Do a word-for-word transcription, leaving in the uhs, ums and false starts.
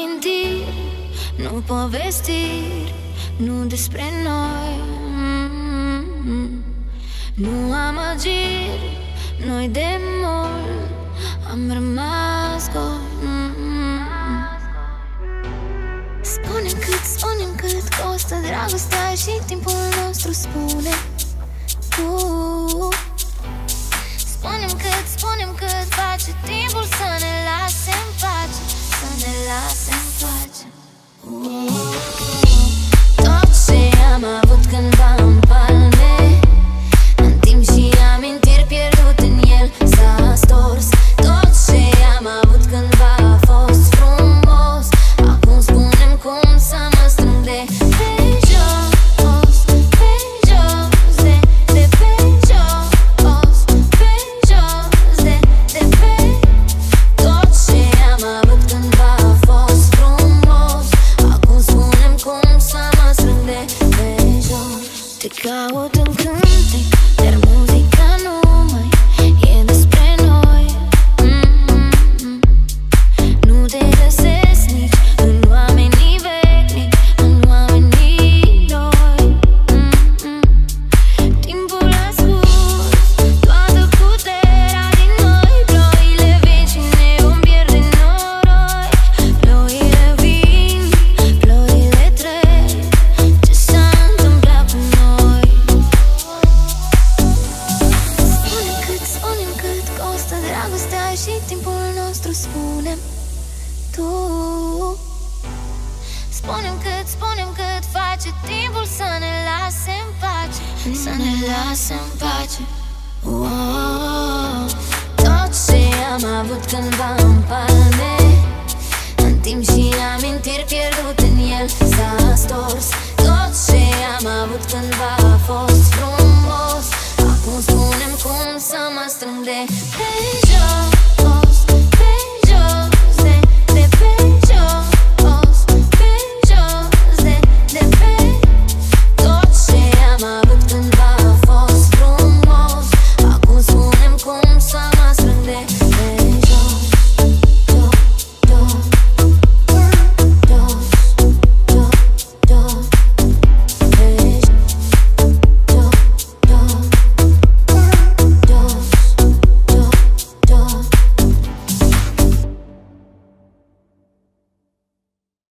amintiri, nu povestiri, nu despre noi. mm-hmm. Nu amăgiri, noi de mult am rămas goi. mm-hmm. Spune-mi cât, spune-mi cât costă dragostea și timpul nostru, spune tu. Spune-mi cât, spune-mi cât face timpul să ne lase în pace, să ne lase în pace. uh. Tot ce am avut cândva în palme, în timp și amintiri pierdut în el s-a stors. Tot ce am avut cândva a fost frumos. Acum spune-mi cum să mă strâng de pe jos, pe jos, de, de pe jos, pe jos, de, de pe. Tot ce am avut cândva a fost frumos. Acum spune-mi cum să mă strâng de pe jos. Te caut în cântec, dar muzica nu mai e despre noi. mm-hmm. Nu te găsesc nici în oamenii vechi, nici în oamenii noi. mm-hmm. Timpul a scurs toată puterea din noi. Ploile vin și ne vom pierde în noroi. Ploile vin, ploile trec, ce s-a întâmplat cu noi? Spune-mi cât, spune-mi cât costă dragostea și timpul nostru, spune-mi tu. Spune-mi cât, spune-mi cât face timpul să ne lase în pace, să ne lase în pace. oh. Tot ce am avut cândva în palme, în timp și amintiri pierdut în el s-a stors. Tot ce am avut cândva a fost frumos. Acum spune-mi cum să mă strâng de pe